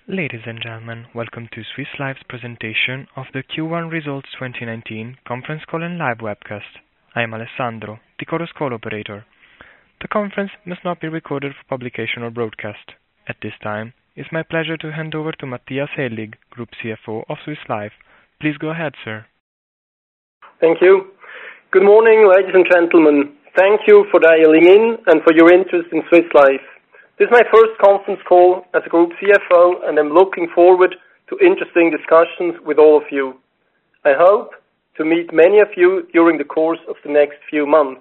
Ladies and gentlemen, welcome to Swiss Life's presentation of the Q1 Results 2019 conference call and live webcast. I am Alessandro, the Chorus Call operator. The conference must not be recorded for publication or broadcast. At this time, it's my pleasure to hand over to Matthias Hellig, Group CFO of Swiss Life. Please go ahead, sir. Thank you. Good morning, ladies and gentlemen. Thank you for dialing in and for your interest in Swiss Life. This is my first conference call as a Group CFO, and I'm looking forward to interesting discussions with all of you. I hope to meet many of you during the course of the next few months.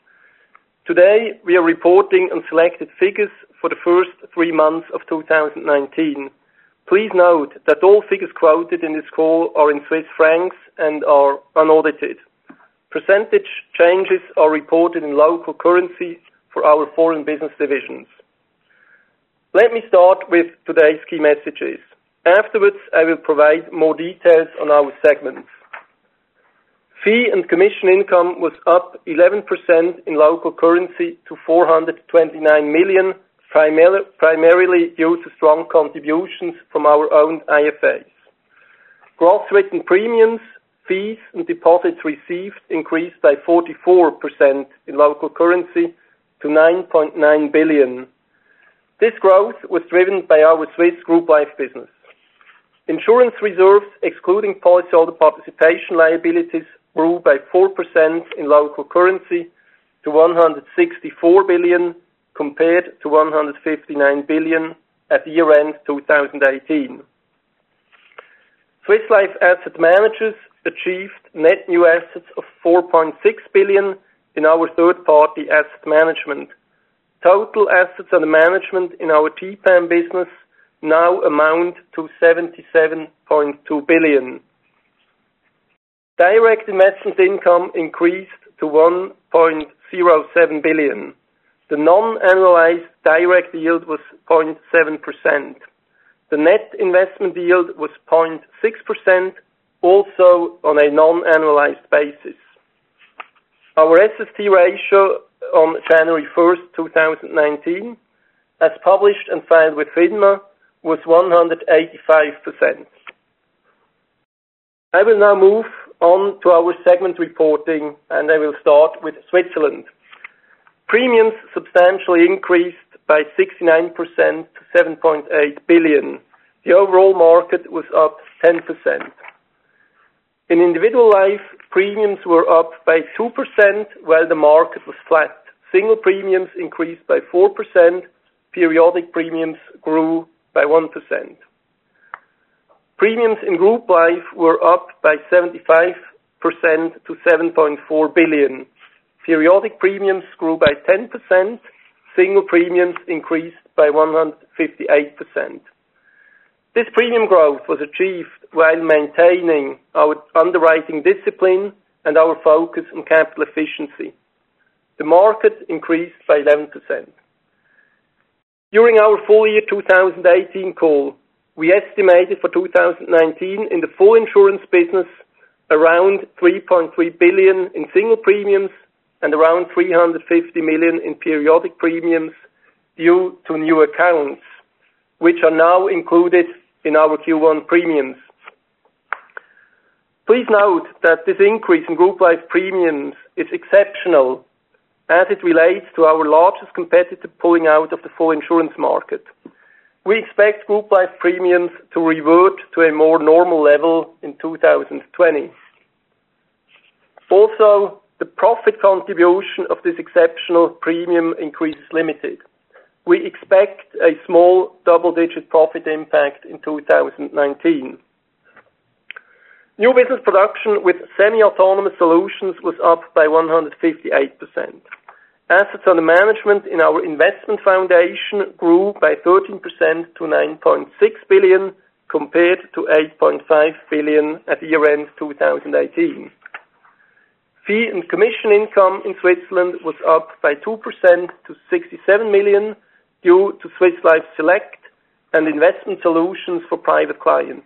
Today, we are reporting on selected figures for the first 3 months of 2019. Please note that all figures quoted in this call are in Swiss francs and are unaudited. Percentage changes are reported in local currency for our foreign business divisions. Let me start with today's key messages. Afterwards, I will provide more details on our segments. Fee and commission income was up 11% in local currency to 429 million, primarily due to strong contributions from our own IFAs. Gross written premiums, fees and deposits received increased by 44% in local currency to 9.9 billion. This growth was driven by our Swiss group life business. Insurance reserves, excluding policyholder participation liabilities, grew by 4% in local currency to 164 billion compared to 159 billion at year-end 2018. Swiss Life Asset Managers achieved net new assets of 4.6 billion in our third-party asset management. Total assets under management in our TPAM business now amount to 77.2 billion. Direct investment income increased to 1.07 billion. The non-annualized direct yield was 0.7%. The net investment yield was 0.6%, also on a non-annualized basis. Our SST ratio on January 1st, 2019, as published and filed with FINMA, was 185%. I will now move on to our segment reporting, and I will start with Switzerland. Premiums substantially increased by 69% to 7.8 billion. The overall market was up 10%. In individual life, premiums were up by 2%, while the market was flat. Single premiums increased by 4%. Periodic premiums grew by 1%. Premiums in group life were up by 75% to 7.4 billion. Periodic premiums grew by 10%. Single premiums increased by 158%. This premium growth was achieved while maintaining our underwriting discipline and our focus on capital efficiency. The market increased by 11%. During our full year 2018 call, we estimated for 2019 in the full insurance business around 3.3 billion in single premiums and around 350 million in periodic premiums due to new accounts, which are now included in our Q1 premiums. Please note that this increase in group life premiums is exceptional as it relates to our largest competitor pulling out of the full insurance market. We expect group life premiums to revert to a more normal level in 2020. Also, the profit contribution of this exceptional premium increase is limited. We expect a small double-digit profit impact in 2019. New business production with semi-autonomous solutions was up by 158%. Assets under management in our investment foundation grew by 13% to 9.6 billion compared to 8.5 billion at year-end 2018. Fee and commission income in Switzerland was up by 2% to 67 million due to Swiss Life Select and investment solutions for private clients.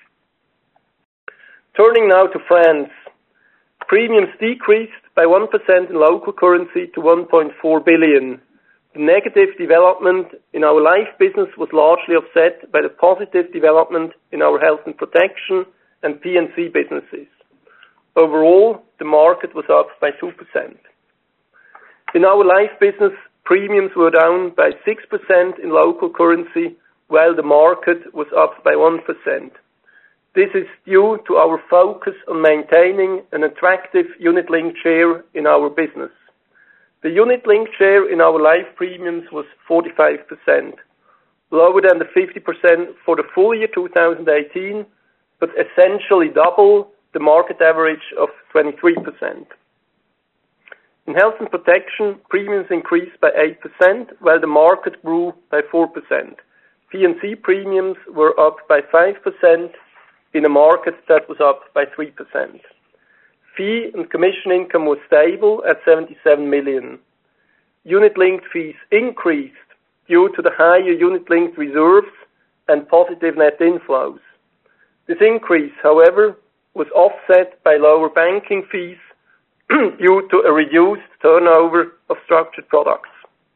Turning now to France. Premiums decreased by 1% in local currency to 1.4 billion. The negative development in our life business was largely offset by the positive development in our health and protection and P&C businesses. Overall, the market was up by 2%. In our life business, premiums were down by 6% in local currency, while the market was up by 1%. This is due to our focus on maintaining an attractive unit-linked share in our business. The unit-linked share in our life premiums was 45%, lower than the 50% for the full year 2018, but essentially double the market average of 23%. In health and protection, premiums increased by 8%, while the market grew by 4%. P&C premiums were up by 5% in a market that was up by 3%. Fee and commission income was stable at 77 million. Unit-linked fees increased due to the higher unit-linked reserves and positive net inflows. This increase, however, was offset by lower banking fees due to a reduced turnover of structured products.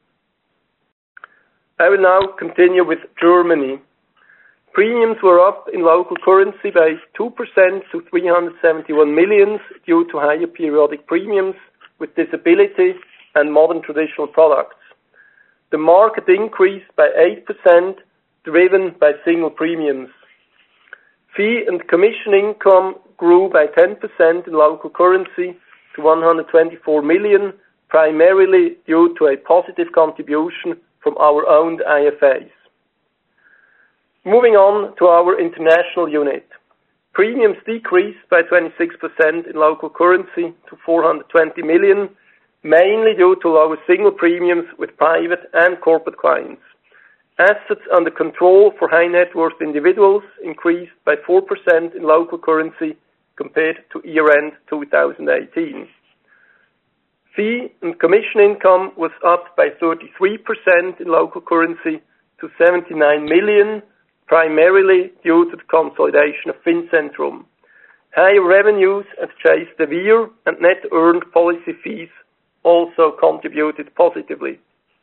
I will now continue with Germany. Premiums were up in local currency by 2% to 371 million due to higher periodic premiums with disability and modern traditional products. The market increased by 8%, driven by single premiums. Fee and commission income grew by 10% in local currency to 124 million, primarily due to a positive contribution from our owned IFAs. Moving on to our international unit. Premiums decreased by 26% in local currency to 420 million, mainly due to lower single premiums with private and corporate clients. Assets under control for high net worth individuals increased by 4% in local currency compared to year-end 2018. Fee and commission income was up by 33% in local currency to 79 million, primarily due to the consolidation of Fincentrum. Higher revenues at Chase de Vere and net earned policy fees also contributed positively.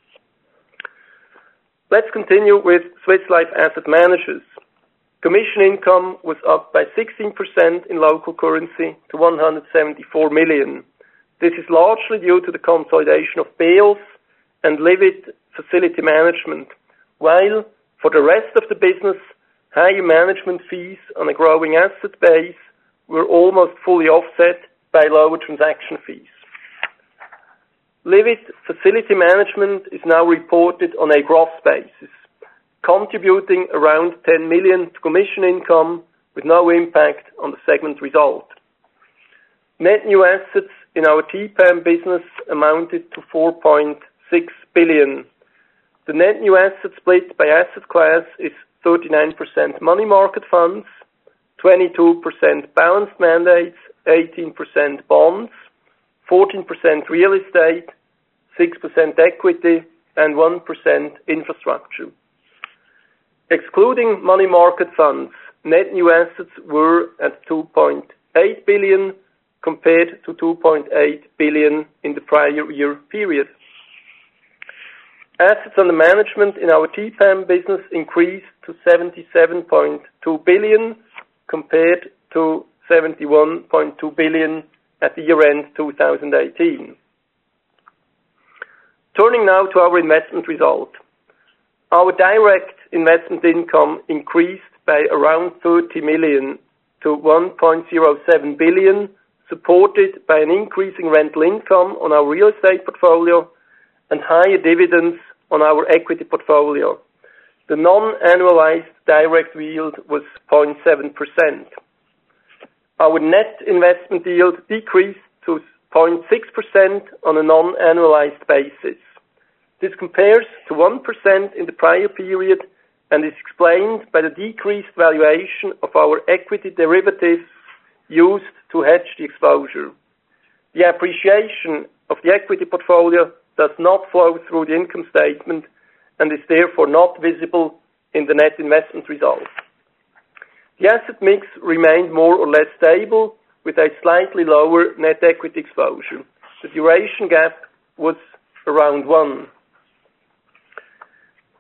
Let's continue with Swiss Life Asset Managers. Commission income was up by 16% in local currency to 174 million. This is largely due to the consolidation of BEOS and Livit Facility Management, while for the rest of the business, higher management fees on a growing asset base were almost fully offset by lower transaction fees. Livit Facility Management is now reported on a gross basis, contributing around 10 million to commission income with no impact on the segment result. Net new assets in our TPAM business amounted to 4.6 billion. The net new asset split by asset class is 39% money market funds, 22% balanced mandates, 18% bonds, 14% real estate, 6% equity, and 1% infrastructure. Excluding money market funds, net new assets were at 2.8 billion compared to 2.8 billion in the prior year period. Assets under management in our TPAM business increased to 77.2 billion compared to 71.2 billion at the year-end 2018. Turning now to our investment result. Our direct investment income increased by around 30 million to 1.07 billion, supported by an increasing rental income on our real estate portfolio and higher dividends on our equity portfolio. The non-annualized direct yield was 0.7%. Our net investment yield decreased to 0.6% on a non-annualized basis. This compares to 1% in the prior period and is explained by the decreased valuation of our equity derivatives used to hedge the exposure. The appreciation of the equity portfolio does not flow through the income statement and is therefore not visible in the net investment result. The asset mix remained more or less stable with a slightly lower net equity exposure. The duration gap was around 1.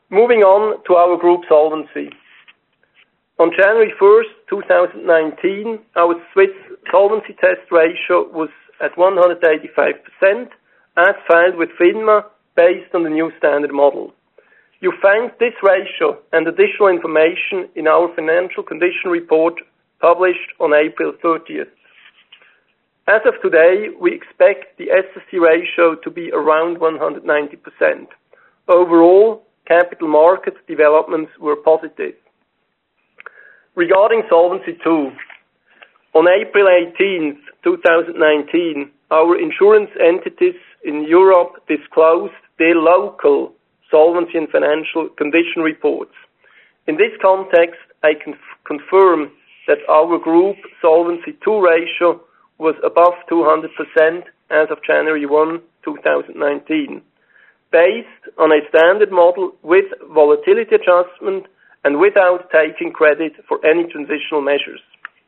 Moving on to our group solvency. On January 1st, 2019, our Swiss solvency test ratio was at 185%, as filed with FINMA, based on the new standard model. You find this ratio and additional information in our financial condition report published on April 30th. As of today, we expect the SST ratio to be around 190%. Overall, capital market developments were positive. Regarding Solvency II, on April 18th, 2019, our insurance entities in Europe disclosed their local solvency and financial condition reports. In this context, I can confirm that our group Solvency II ratio was above 200% as of January 1, 2019, based on a standard model with volatility adjustment and without taking credit for any transitional measures.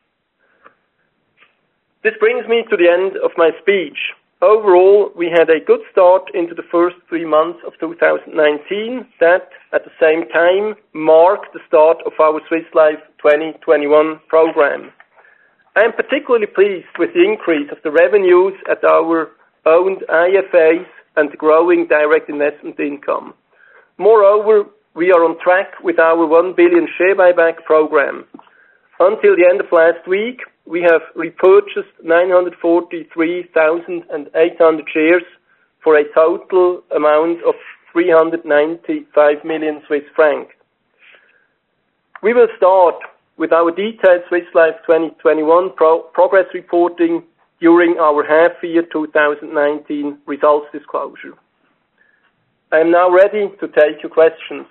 This brings me to the end of my speech. Overall, we had a good start into the first 3 months of 2019 that, at the same time, marked the start of our Swiss Life 2021 program. I am particularly pleased with the increase of the revenues at our owned IFAs and the growing direct investment income. Moreover, we are on track with our 1 billion share buyback program. Until the end of last week, we have repurchased 943,800 shares for a total amount of 395 million Swiss francs. We will start with our detailed Swiss Life 2021 progress reporting during our half-year 2019 results disclosure. I am now ready to take your questions.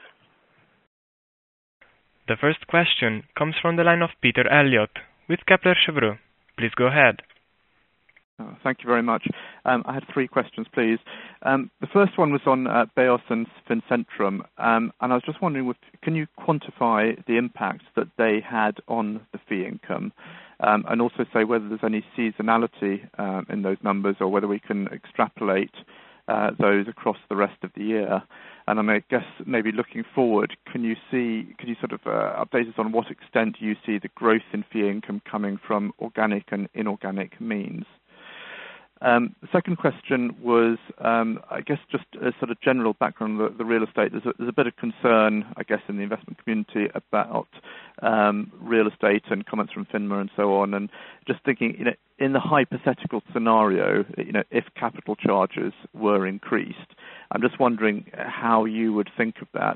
The first question comes from the line of Peter Elliott with Kepler Cheuvreux. Please go ahead. Thank you very much. I had 3 questions, please. The first one was on BEOS and Fincentrum, and I was just wondering, can you quantify the impact that they had on the fee income, and also say whether there's any seasonality in those numbers or whether we can extrapolate those across the rest of the year? And I guess maybe looking forward, could you sort of update us on what extent you see the growth in fee income coming from organic and inorganic means? The second question was, I guess, just a sort of general background on the real estate. There's a bit of concern, I guess, in the investment community about real estate and comments from FINMA and so on. And just thinking, in the hypothetical scenario, if capital charges were increased, I'm just wondering how you would think of that.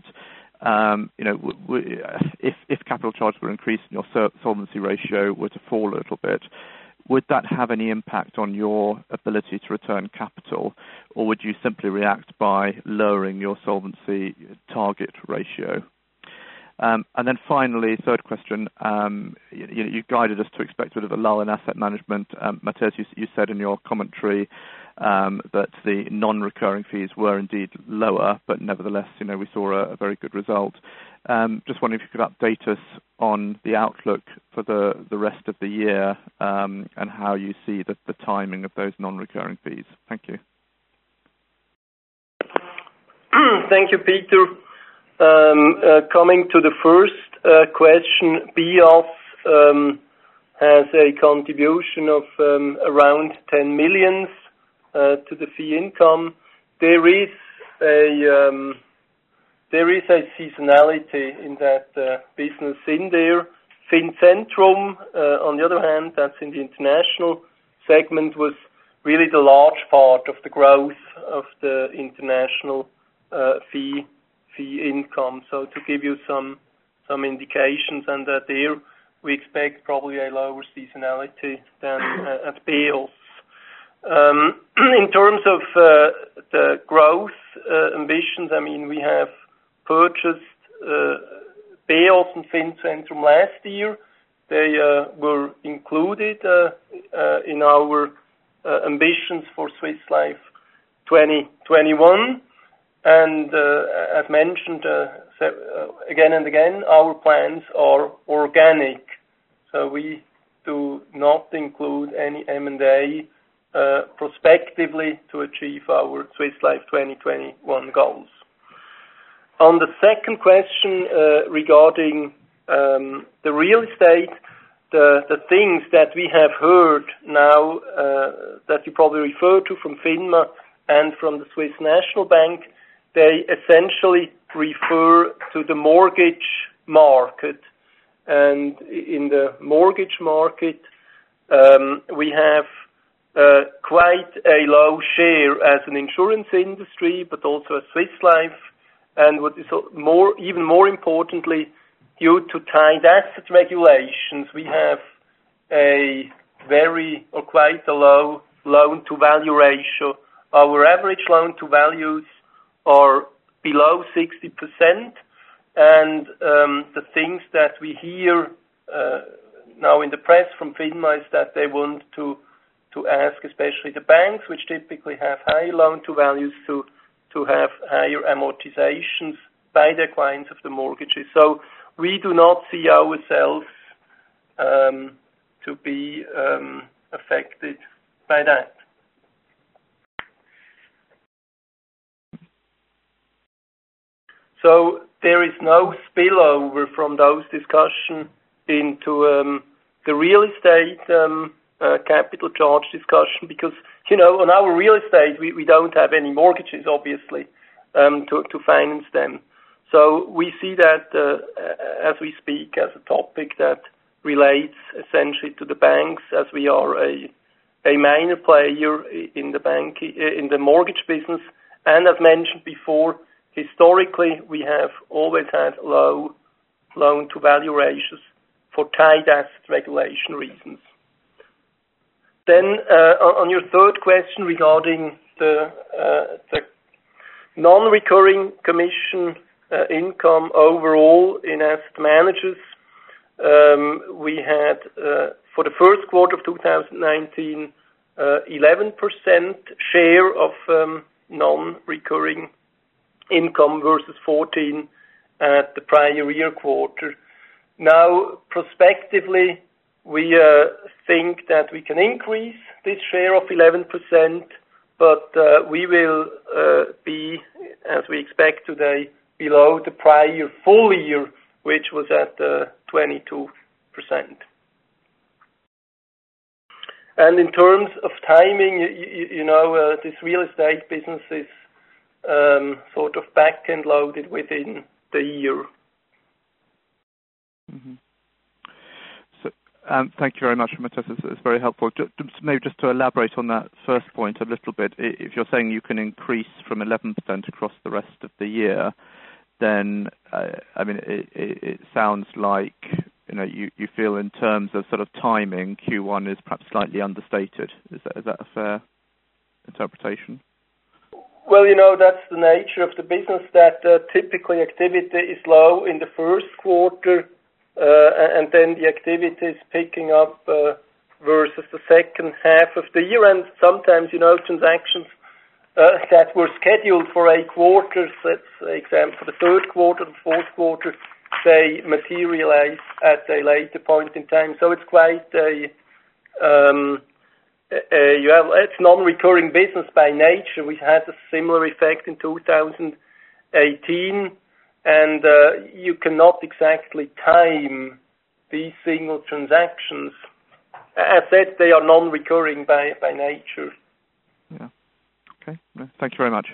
If capital charges were increased and your solvency ratio were to fall a little bit, would that have any impact on your ability to return capital, or would you simply react by lowering your solvency target ratio? And then finally, third question, you guided us to expect a bit of a lull in asset management. Matthias, you said in your commentary that the non-recurring fees were indeed lower, but nevertheless, we saw a very good result. Just wondering if you could update us on the outlook for the rest of the year and how you see the timing of those non-recurring fees. Thank you. Thank you, Peter. Coming to the first question, BEOS has a contribution of around 10 million to the fee income. There is a seasonality in that business in there. Fincentrum, on the other hand, that's in the international segment, was really the large part of the growth of the international fee income. So to give you some indications, and there we expect probably a lower seasonality than at BEOS. In terms of the growth ambitions, we have purchased BEOS and Fincentrum last year. They were included in our ambitions for Swiss Life 2021. And as mentioned again and again, our plans are organic. So we do not include any M&A prospectively to achieve our Swiss Life 2021 goals. On the second question regarding the real estate, the things that we have heard now that you probably refer to from FINMA and from the Swiss National Bank, they essentially refer to the mortgage market. And in the mortgage market, we have quite a low share as an insurance industry, but also as Swiss Life. And what is even more importantly, due to tight asset regulations, we have quite a low loan-to-value ratio. Our average loan-to-values are below 60%, and the things that we hear now in the press from FINMA is that they want to ask, especially the banks, which typically have high loan-to-values, to have higher amortizations by their clients of the mortgages. So we do not see ourselves to be affected by that. So there is no spillover from those discussions into the real estate capital charge discussion, because, on our real estate, we don't have any mortgages, obviously, to finance them. So we see that as we speak as a topic that relates essentially to the banks, as we are a minor player in the mortgage business. And as mentioned before, historically we have always had low loan-to-value ratios for tight asset regulation reasons. Then on your third question regarding the non-recurring commission income overall in asset managers, we had for the first quarter of 2019 11% share of non-recurring income versus 14 at the prior year quarter. Now, prospectively, we think that we can increase this share of 11%, but we will be, as we expect today, below the prior full year, which was at 22%. And in terms of timing, this real estate business is sort of back-end loaded within the year. Mm-hmm. So, thank you very much, Matthias. It's very helpful. Maybe just to elaborate on that first point a little bit, if you're saying you can increase from 11% across the rest of the year, then it sounds like you feel in terms of sort of timing, Q1 is perhaps slightly understated. Is that a fair interpretation? Well, that's the nature of the business, that typically activity is low in the first quarter, and then the activity is picking up versus the second half of the year. And sometimes, transactions that were scheduled for a quarter, let's say, example, for the third quarter, the fourth quarter, they materialize at a later point in time. So it's quite it's non-recurring business by nature. We had a similar effect in 2018, and you cannot exactly time these single transactions. As said, they are non-recurring by nature. Yeah. Okay. Thank you very much.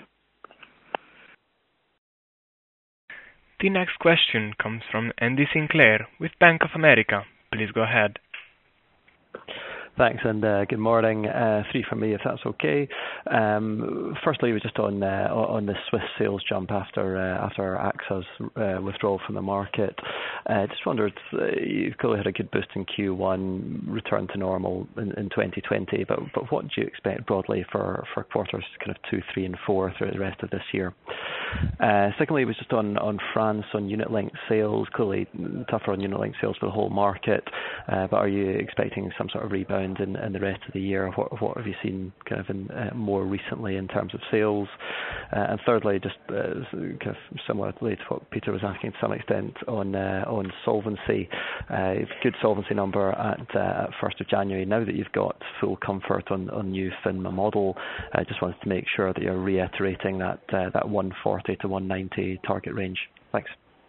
The next question comes from Andy Sinclair with Bank of America. Please go ahead. Thanks, and good morning. Three from me, if that's okay. Firstly, it was just on the Swiss sales jump after AXA's withdrawal from the market. Just wondered, you've clearly had a good boost in Q1, return to normal in 2020, but what do you expect broadly for quarters kind of 2, 3, and 4 through the rest of this year? Secondly, it was just on France, on unit-linked sales, clearly tougher on unit-linked sales for the whole market, but are you expecting some sort of rebound rebound in the rest of the year? What have you seen kind of in more recently in terms of sales? And thirdly, just kind of similarly to what Peter was asking to some extent on solvency, good solvency number at 1st of January. Now that you've got full comfort on new FINMA model, I just wanted to make sure that you're reiterating that 140 to 190 target range. Thanks.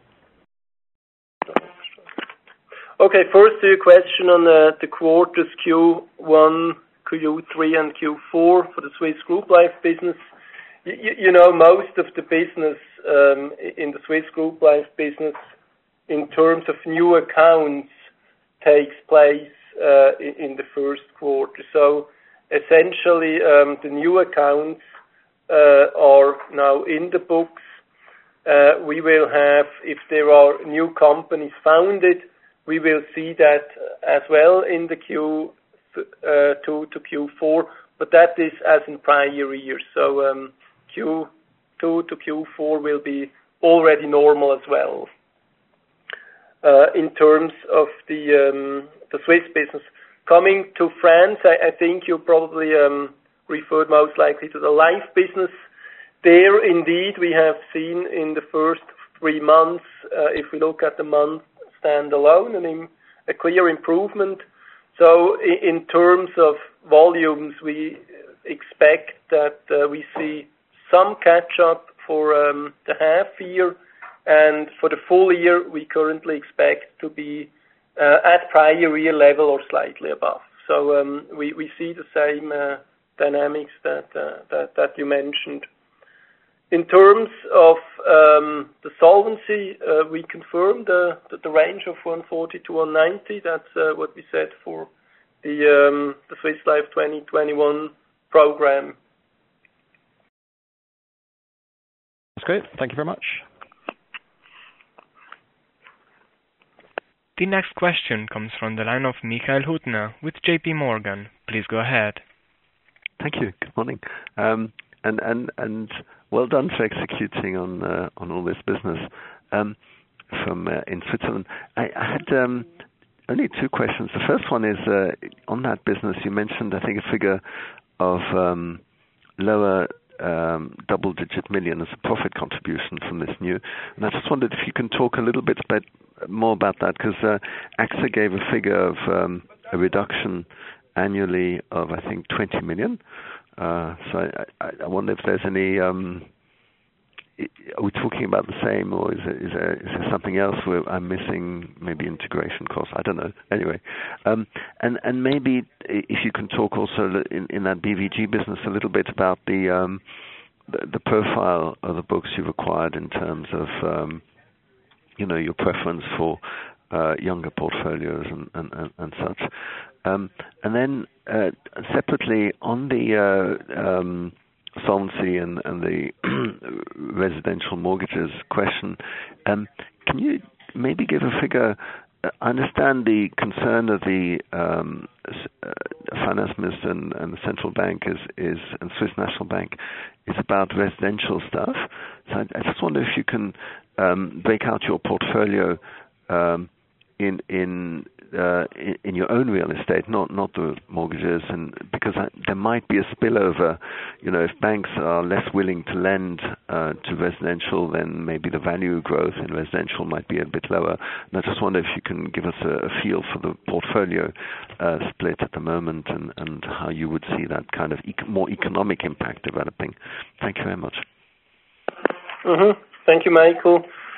Okay, first to your question on the quarters Q1, Q3 and Q4 for the Swiss Group Life business. You know, most of the business in the Swiss Group Life business in terms of new accounts takes place in the first quarter. So essentially the new accounts are now in the books. We will have, if there are new companies founded, we will see that as well in the Q2 to Q4, but that is as in prior years. So Q2 to Q4 will be already normal as well. In terms of the Swiss business. Coming to France, I think you probably referred most likely to the life business. There, indeed, we have seen in the first 3 months, if we look at the month standalone, I mean, a clear improvement. So in terms of volumes, we expect that we see some catch-up for the half year, and for the full year, we currently expect to be at prior year level or slightly above. So we see the same dynamics that you mentioned. In terms of the solvency, we confirmed the range of 140 to 190. That's what we said for the Swiss Life 2021 program. That's great. Thank you very much. The next question comes from the line of Michael Huttner with JP Morgan. Please go ahead. Thank you. Good morning. And well done for executing on all this business from in Switzerland. I had only 2 questions. The first one is on that business. You mentioned, I think, a figure of lower double-digit million as a profit contribution from this new. And I just wondered if you can talk a little bit more about that, because AXA gave a figure of a reduction annually of, I think, 20 million. So I wonder if there's any. Are we talking about the same, or is there something else where I'm missing? Maybe integration costs. I don't know. Anyway, and maybe if you can talk also in that BVG business a little bit about the profile of the books you've acquired in terms of your preference for younger portfolios and such. And then separately on the solvency and the residential mortgages question, can you maybe give a figure? I understand the concern of the finance minister and the central bank is and Swiss National Bank is about residential stuff. So I just wonder if you can break out your portfolio in your own real estate, not the mortgages, and because there might be a spillover. If banks are less willing to lend to residential, then maybe the value growth in residential might be a bit lower. And I just wonder if you can give us a feel for the portfolio split at the moment and how you would see that kind of more economic impact developing. Thank you very much. Mm-hmm. Thank you, Michael.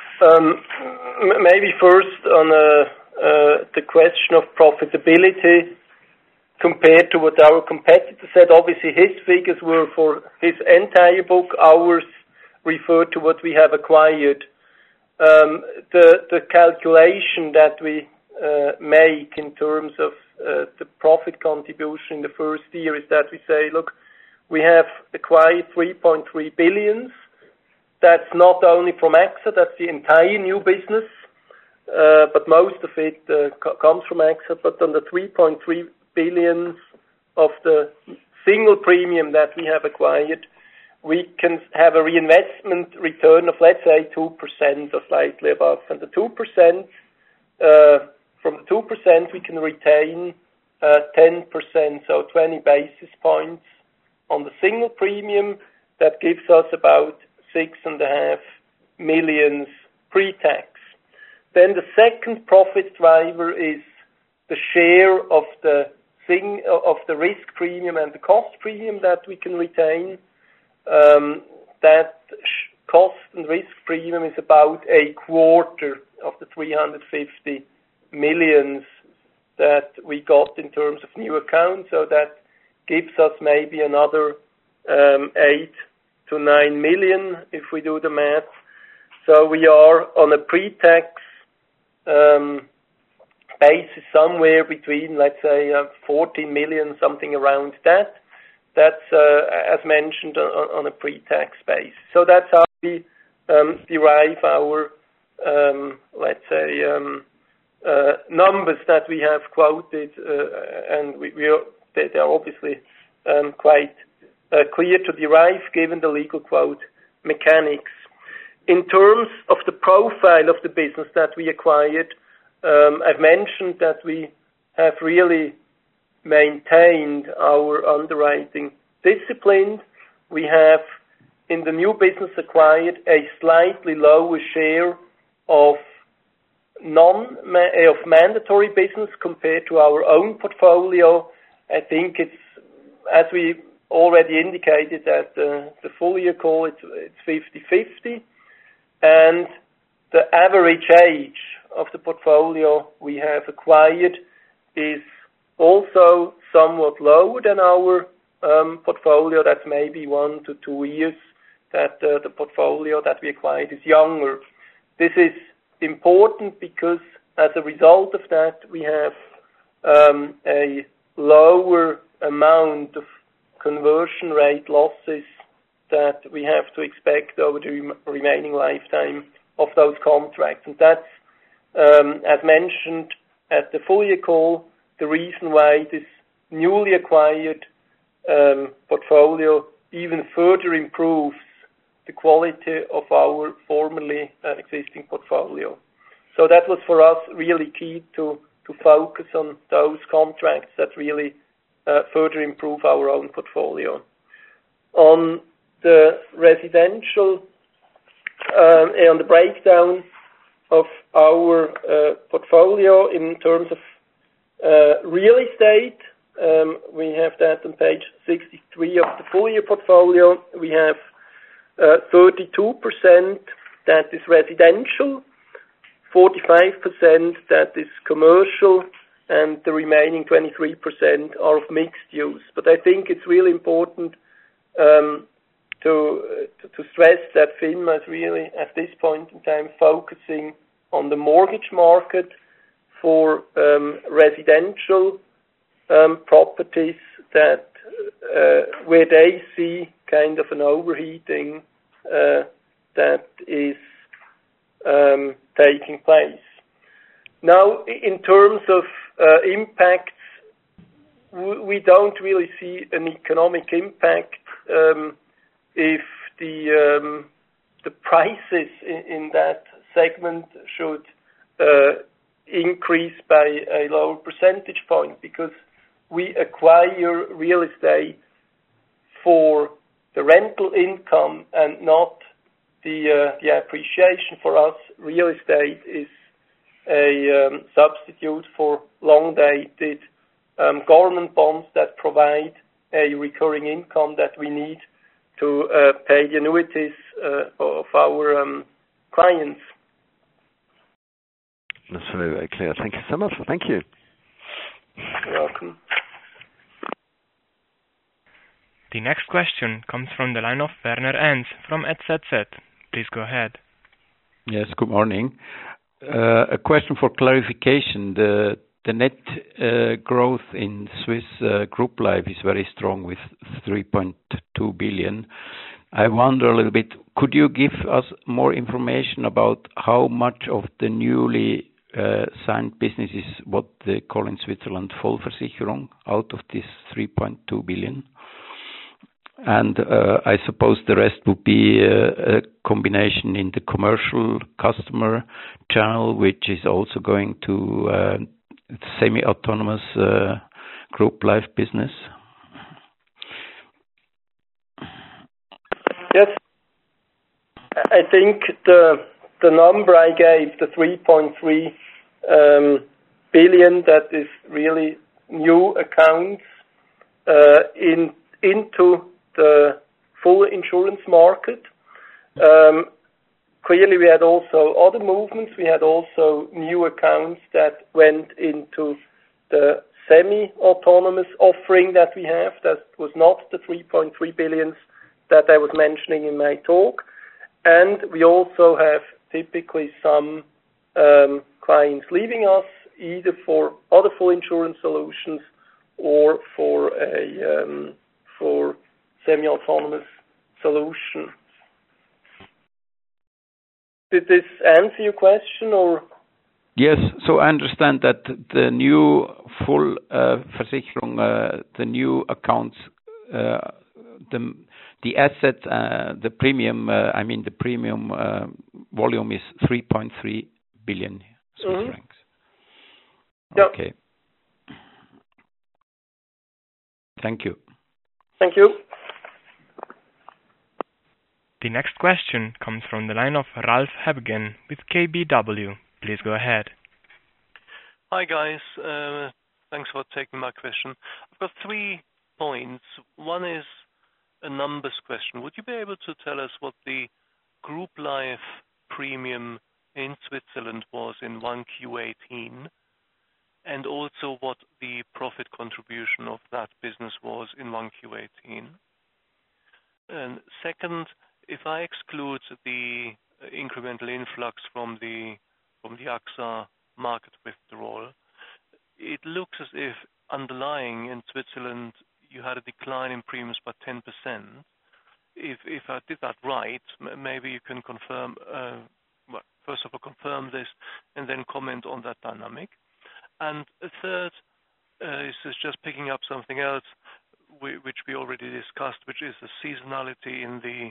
Maybe first on the question of profitability compared to what our competitor said. Obviously, his figures were for his entire book. Ours refer to what we have acquired. The calculation that we make in terms of the profit contribution in the first year is that we say, look, we have acquired 3.3 billion. That's not only from AXA, that's the entire new business, but most of it comes from AXA. But on the 3.3 billion of the single premium that we have acquired, we can have a reinvestment return of, let's say, 2% or slightly above. And the 2%, from the 2% we can retain 10%, so 20 basis points on the single premium. That gives us about 6.5 million pre-tax. Then the second profit driver is the share of the risk premium and the cost premium that we can retain. That cost and risk premium is about a quarter of the 350 million that we got in terms of new accounts. So that gives us maybe another 8 to 9 million if we do the math. So we are on a pre-tax basis somewhere between, let's say, 14 million, something around that. That's, as mentioned, on a pre-tax base. So that's how we derive our, let's say, numbers that we have quoted, and they are obviously quite clear to derive given the legal quote mechanics. In terms of the profile of the business that we acquired, I've mentioned that we have really maintained our underwriting discipline. We have, in the new business acquired, a slightly lower share of mandatory business compared to our own portfolio. I think it's, as we already indicated at the full year call, it's 50-50. And the average age of the portfolio we have acquired is also somewhat lower than our portfolio. That's maybe 1 to 2 years that the portfolio that we acquired is younger. This is important because as a result of that, we have a lower amount of conversion rate losses that we have to expect over the remaining lifetime of those contracts. And that's, as mentioned at the full year call, the reason why this newly acquired portfolio even further improves the quality of our formerly existing portfolio. So that was for us really key to focus on those contracts that really further improve our own portfolio. On the residential, on the breakdown of our portfolio in terms of real estate, we have that on page 63 of the full year portfolio. We have 32% that is residential, 45% that is commercial, and the remaining 23% are of mixed use. But I think it's really important to stress that FINMA is really, at this point in time, focusing on the mortgage market for residential properties that where they see kind of an overheating that is taking place. Now, in terms of impacts, we don't really see an economic impact if the prices in that segment should increase by a lower percentage point, because we acquire real estate for the rental income and not the appreciation. For us, real estate is a substitute for long-dated government bonds that provide a recurring income that we need to pay the annuities of our clients. That's very, very clear. Thank you so much. Thank you. You're welcome. The next question comes from the line of Werner Enz from ZZZ. Please go ahead. Yes, good morning. A question for clarification. The net growth in Swiss Group Life is very strong with 3.2 billion. I wonder a little bit, could you give us more information about how much of the newly signed business is what they call in Switzerland Vollversicherung out of this 3.2 billion? And I suppose the rest would be a combination in the commercial customer channel, which is also going to semi-autonomous group life business? Yes. I think the number I gave, the 3.3 billion, that is really new accounts into the full insurance market. Clearly, we had also other movements. We had also new accounts that went into the semi-autonomous offering that we have. That was not the 3.3 billion that I was mentioning in my talk. And we also have typically some clients leaving us, either for other full insurance solutions or for a semi-autonomous solution. Did this answer your question, or? Yes. So I understand that the new full Versicherung, the new accounts, the asset, the premium, the premium volume is 3.3 billion Swiss francs. Yep. Okay. Thank you. Thank you. The next question comes from the line of Ralph Hebgen with KBW. Please go ahead. Hi, guys. Thanks for taking my question. I've got 3 points. One is a numbers question. Would you be able to tell us what the group life premium in Switzerland was in 1Q18, and also what the profit contribution of that business was in 1Q18? And second, if I exclude the incremental influx from the AXA market withdrawal, it looks as if underlying in Switzerland you had a decline in premiums by 10%. If I did that right, maybe you can confirm. First of all, confirm this and then comment on that dynamic. And a third is just picking up something else which we already discussed, which is the seasonality in the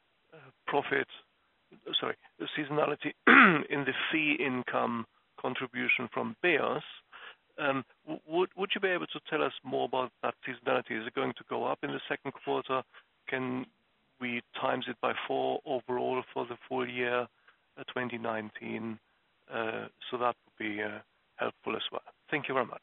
the seasonality in the fee income contribution from BEOS. Would you be able to tell us more about that seasonality? Is it going to go up in the second quarter? Can we times it by 4 overall for the full year 2019? So that would be helpful as well. Thank you very much.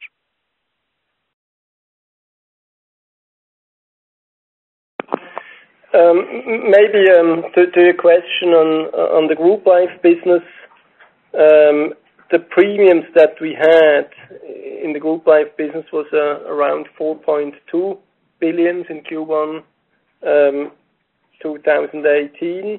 Maybe to your question on the group life business, the premiums that we had in the group life business was around 4.2 billion in Q1 2018.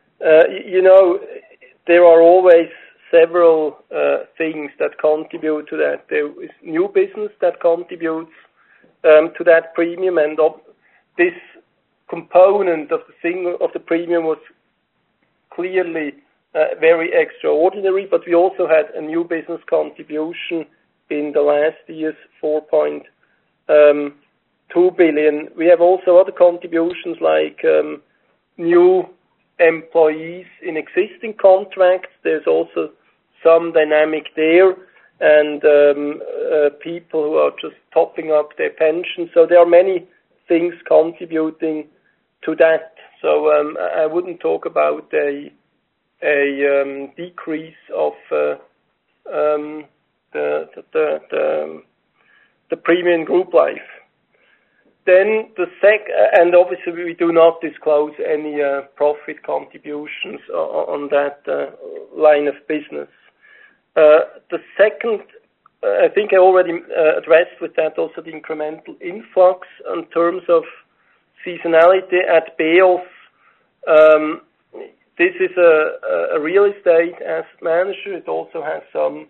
There are always several things that contribute to that. There is new business that contributes to that premium, and this component of the premium was clearly very extraordinary, but we also had a new business contribution in the last year's 4.2 billion. We have also other contributions like new employees in existing contracts. There's also some dynamic there, and people who are just topping up their pension. So there are many things contributing to that. So I wouldn't talk about a decrease of the premium group life. Then and obviously we do not disclose any profit contributions on that line of business. The second, I think I already addressed with that also the incremental influx in terms of seasonality at BEOS. This is a real estate asset manager. It also has some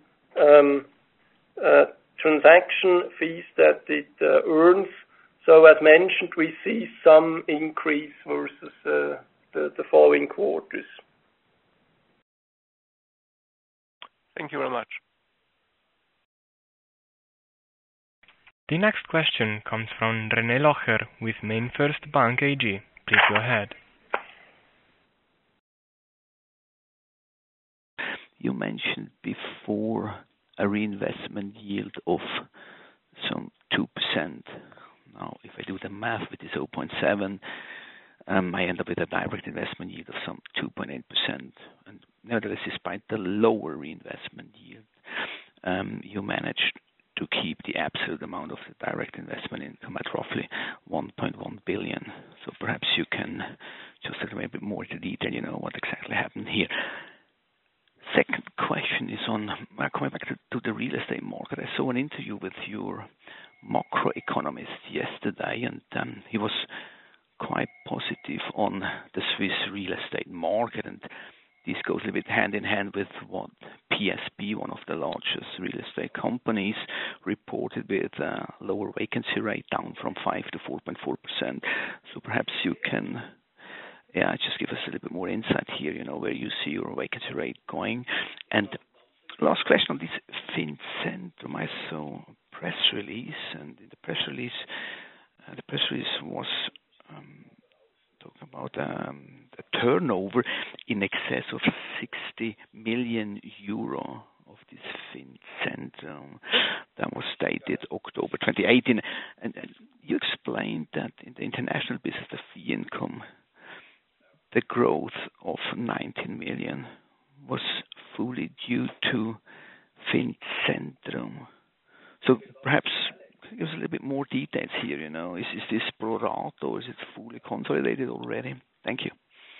transaction fees that it earns. So as mentioned, we see some increase versus the following quarters. Thank you very much. The next question comes from René Locher with MainFirst Bank AG. Please go ahead. You mentioned before a reinvestment yield of some 2%. the math with the 0.7, I end up with a direct investment yield of some 2.8%. And nevertheless, despite the lower reinvestment yield, you managed to keep the absolute amount of the direct investment income at roughly 1.1 billion. So perhaps you can just a little bit more into detail, what exactly happened here. Second question is on coming back to the real estate market. I saw an interview with your macroeconomist yesterday, and he was quite positive on the Swiss real estate market, and this goes a little bit hand in hand with what PSB, one of the largest real estate companies, reported with a lower vacancy rate down from 5 to 4.4%. So perhaps you can just give us a little bit more insight here, where you see your vacancy rate going. And last question on this Fincentrum. I saw a press release, and in the press release was talking about a turnover in excess of 60 million euro of this Fincentrum. That was dated October 2018. And you explained that in the international business, the fee income, the growth of 19 million was fully due to Fincentrum. So perhaps give us a little bit more details here, Is this pro rata or is it fully consolidated already? Thank you.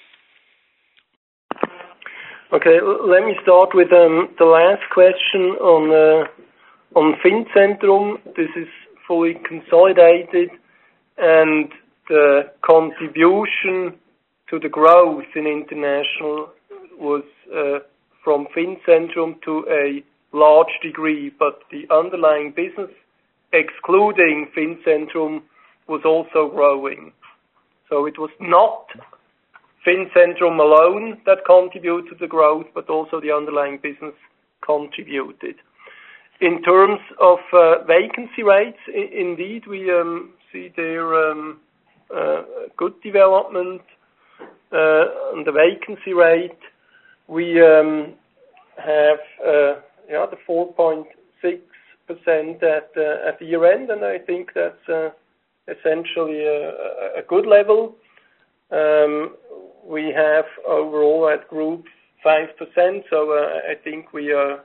Okay, let me start with the last question on Fincentrum. This is fully consolidated, and the contribution to the growth in international was from Fincentrum to a large degree, but the underlying business, excluding Fincentrum, was also growing. So it was not Fincentrum alone that contributed to the growth, but also the underlying business contributed. In terms of vacancy rates, indeed, we see there good development on the vacancy rate. We have the 4.6% at the year end, and I think that's essentially a good level. We have overall at group 5%, so I think we are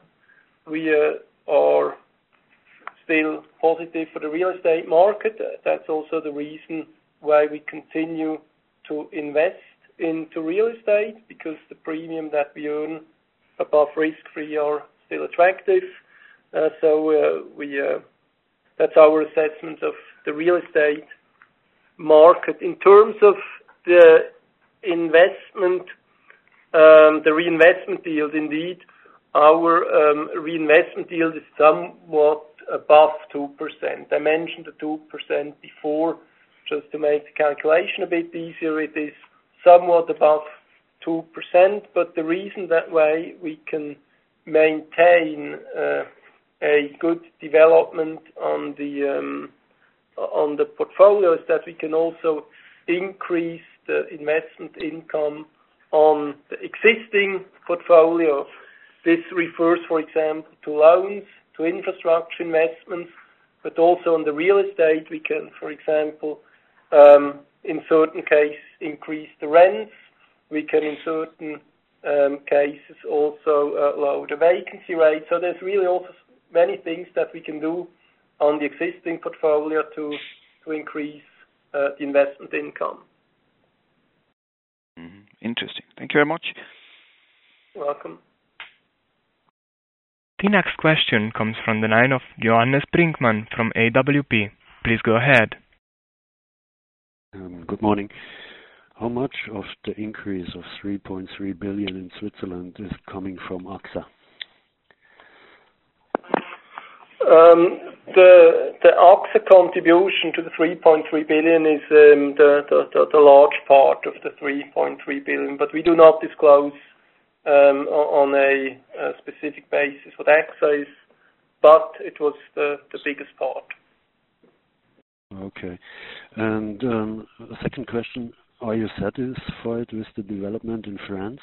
still positive for the real estate market. That's also the reason why we continue to invest into real estate, because the premium that we earn above risk-free are still attractive. So that's our assessment of the real estate market. In terms of the investment, the reinvestment yield, indeed, our reinvestment yield is somewhat above 2%. I mentioned the 2% before, just to make the calculation a bit easier. It is somewhat above 2%, but the reason that way we can maintain a good development on the portfolio is that we can also increase the investment income on the existing portfolio. This refers, for example, to loans, to infrastructure investments, but also on the real estate we can, for example, in certain cases increase the rents. We can in certain cases also lower the vacancy rate. So there's really also many things that we can do on the existing portfolio to increase the investment income. Interesting. Thank you very much. You're welcome. The next question comes from the line of Johannes Brinkmann from AWP. Please go ahead. Good morning. How much of the increase of 3.3 billion in Switzerland is coming from AXA? The AXA contribution to the 3.3 billion is the large part of the 3.3 billion, but we do not disclose on a specific basis what AXA is, but it was the biggest part. Okay. And the second question, are you satisfied with the development in France?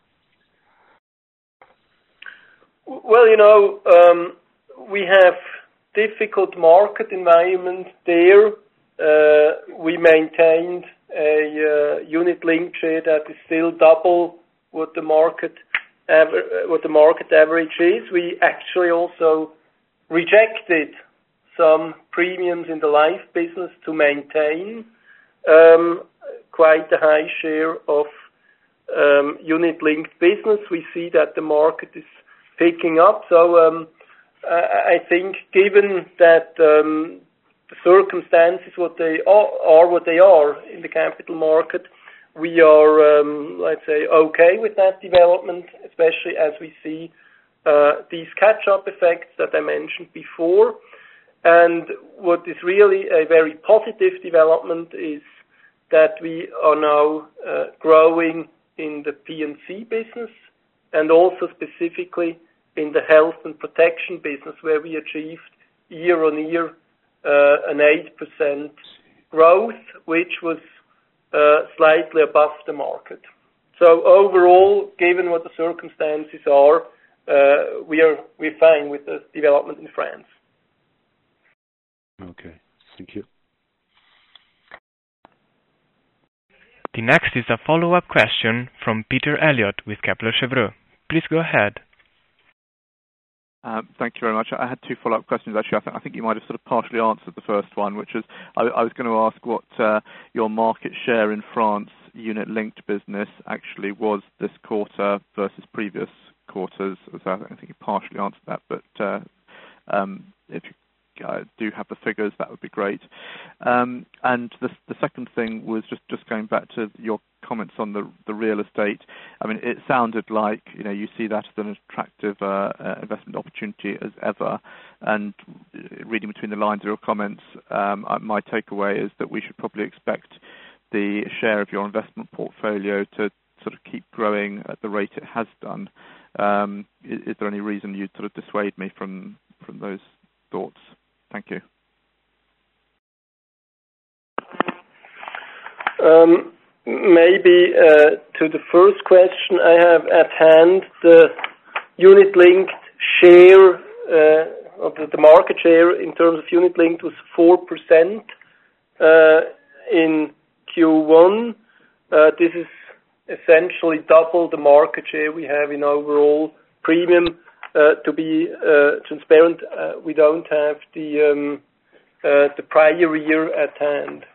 Well, we have difficult market environment there, we maintained a unit-linked share that is still double what the market average is. We actually also rejected some premiums in the life business to maintain quite a high share of unit-linked business. We see that the market is picking up. So I think, given that the circumstances what they are in the capital market, we are, let's say, okay with that development, especially as we see these catch-up effects that I mentioned before. And what is really a very positive development is that we are now growing in the P&C business, and also specifically in the health and protection business, where we achieved year-on-year an 8% growth, which was slightly above the market. So overall, given what the circumstances are, we're fine with the development in France. Okay, thank you. The next is a follow-up question from Peter Eliot with Kepler Cheuvreux. Please go ahead. Thank you very much. I had two follow-up questions, actually. I think you might have sort of partially answered the first one, which is I was going to ask what your market share in France unit-linked business actually was this quarter versus previous quarters. I think you partially answered that, but if you do have the figures, that would be great. And the second thing was just going back to your comments on the real estate. I mean, it sounded like you see that as an attractive investment opportunity as ever. And reading between the lines of your comments, my takeaway is that we should probably expect the share of your investment portfolio to sort of keep growing at the rate it has done. Is there any reason you'd sort of dissuade me from those thoughts? Thank you. Maybe to the first question, I have at hand the unit-linked share of the market share in terms of unit-linked was 4% in Q1. This is essentially double the market share we have in overall premium. To be transparent, we don't have the prior year at hand.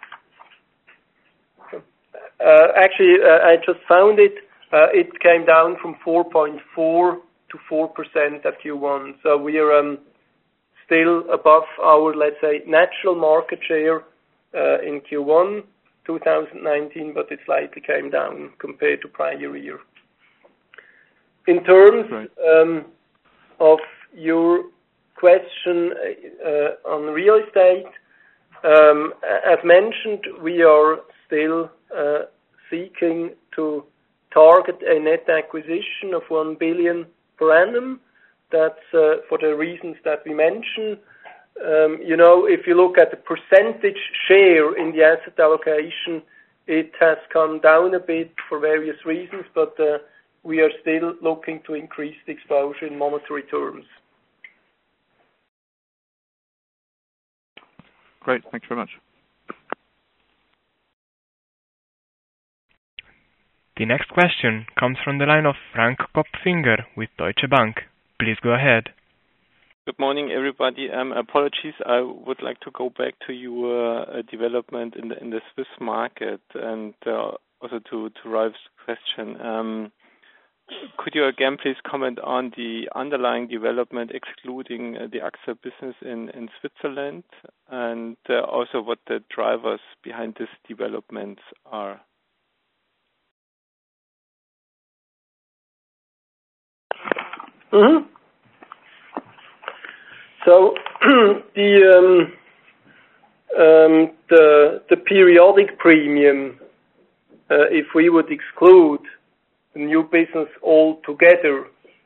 Actually, I just found it. It came down from 4.4 to 4% at Q1. So we are still above our, let's say, natural market share in Q1 2019, but it slightly came down compared to prior year. In terms of your question on real estate, as mentioned, we are still seeking to target a net acquisition of 1 billion per annum. That's for the reasons that we mentioned. If you look at the percentage share in the asset allocation, it has come down a bit for various reasons, but we are still looking to increase the exposure in monetary terms. Great. Thank you very much. The next question comes from the line of Frank Kopfinger with Deutsche Bank. Please go ahead. Good morning, everybody. Apologies, I would like to go back to your development in the Swiss market and also to Ralph's question. Could you again please comment on the underlying development excluding the AXA business in Switzerland, and also what the drivers behind this developments are? Mm-hmm. So the periodic premium, if we would exclude the new business altogether,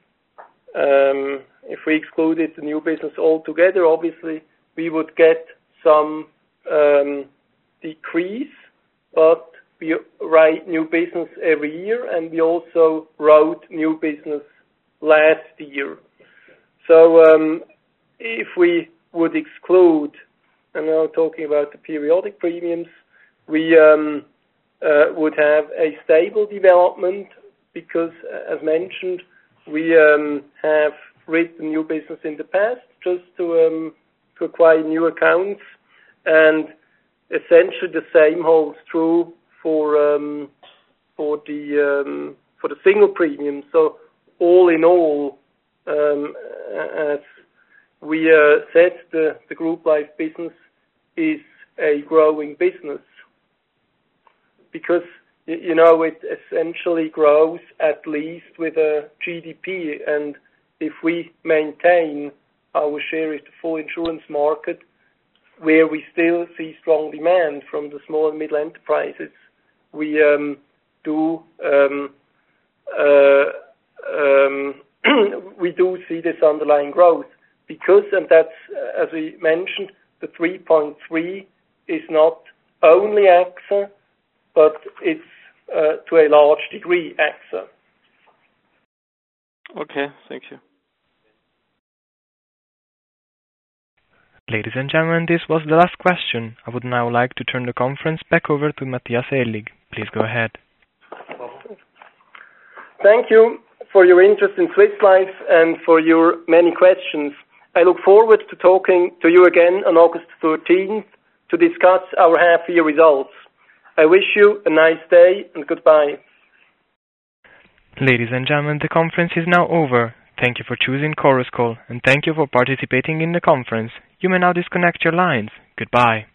if we excluded the new business altogether, obviously we would get some decrease, but we write new business every year, and we also wrote new business last year. So if we would exclude and now talking about the periodic premiums, we would have a stable development because, as mentioned, we have written new business in the past just to acquire new accounts, and essentially the same holds true for the single premium. So all in all, as we said, the group life business is a growing business because it essentially grows at least with a GDP, and if we maintain our share of the full insurance market, where we still see strong demand from the small and middle enterprises, we we do see this underlying growth because, and that's, as we mentioned, the 3.3 is not only AXA, but it's to a large degree AXA. Okay, thank you. Ladies and gentlemen, this was the last question. I would now like to turn the conference back over to Matthias Aellig. Please go ahead. Thank you for your interest in Swiss Life and for your many questions. I look forward to talking to you again on August 13th to discuss our half-year results. I wish you a nice day and goodbye. Ladies and gentlemen, the conference is now over. Thank you for choosing Chorus Call, and thank you for participating in the conference. You may now disconnect your lines. Goodbye.